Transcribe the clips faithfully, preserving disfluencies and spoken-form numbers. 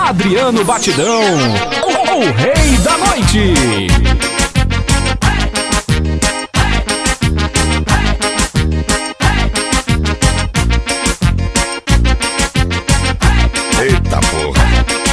Adriano Batidão, o, o rei da noite. Eita porra.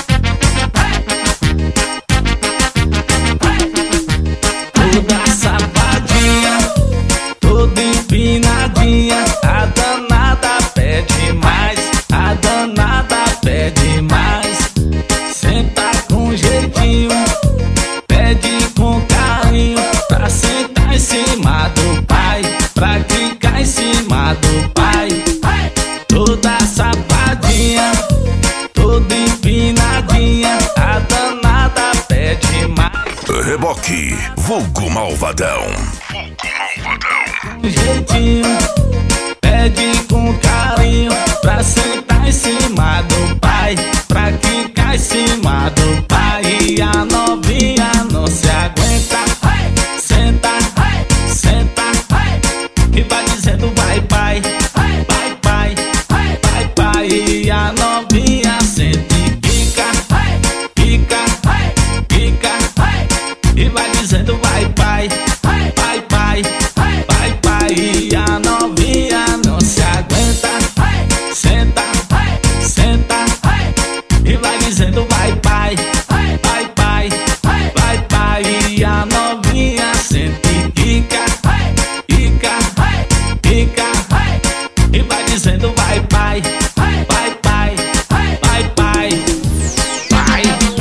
Toda safadinha, toda empinadinha, a danada pede mais, a danada pede mais. Senta com jeitinho, pede com carinho, pra sentar em cima do pai, pra ficar em cima do pai. Toda safadinha, toda empinadinha, a danada pede mais. Reboque, vulgo malvadão. Vulgo malvadão. Jeitinho, pede com carinho, pra sentar em cima do pai, pra ficar em cima do pai. E a novinha não se aguenta, senta, senta, e vai dizendo vai pai, vai pai, vai pai. E a novinha sente e fica, fica, fica, e vai dizendo vai pai, vai pai, vai pai. E a novinha não se aguenta, senta, senta, e vai dizendo vai pai, vai pai, vai pai. E a novinha sente e fica, fica, fica, e vai dizendo vai pai, vai pai, vai pai, vai.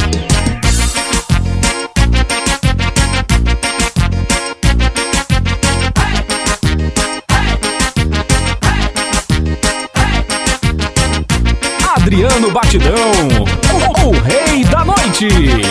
Adriano Batidão, o, o rei da noite.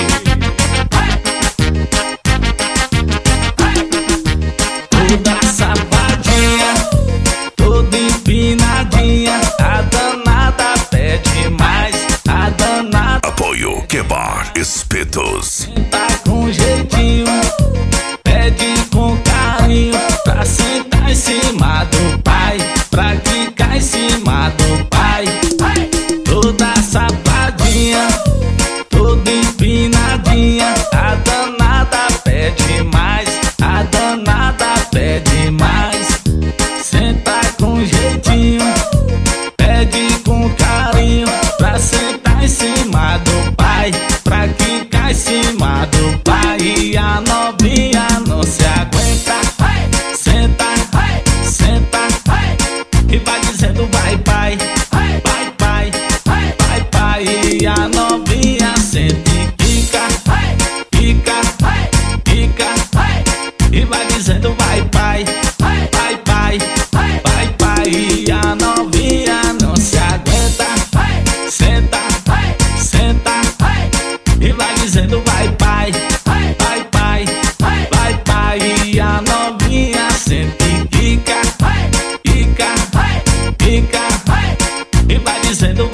Toda safadinha, toda empinadinha, a danada pede mais, a danada. Apoio Quebar Espetos. Tá com jeitinho, pede com carinho, pra sentar em cima do pai, pra ficar em cima do pai. Toda safadinha, toda empinadinha, a danada pede mais, a danada pede mais. Senta com jeitinho, pede com carinho, pra sentar em cima do pai, pra ficar em cima do pai. E a novinha não se aguenta, senta, senta, e vai dizendo vai pai, vai pai, vai pai. E a novinha sente e fica, fica, fica, e vai dizendo vai pai, vai pai, vai pai. E a novinha não se aguenta, senta, senta, e vai dizendo vai pai, vai pai, vai pai. E a novinha sente e fica, fica, fica, e vai dizendo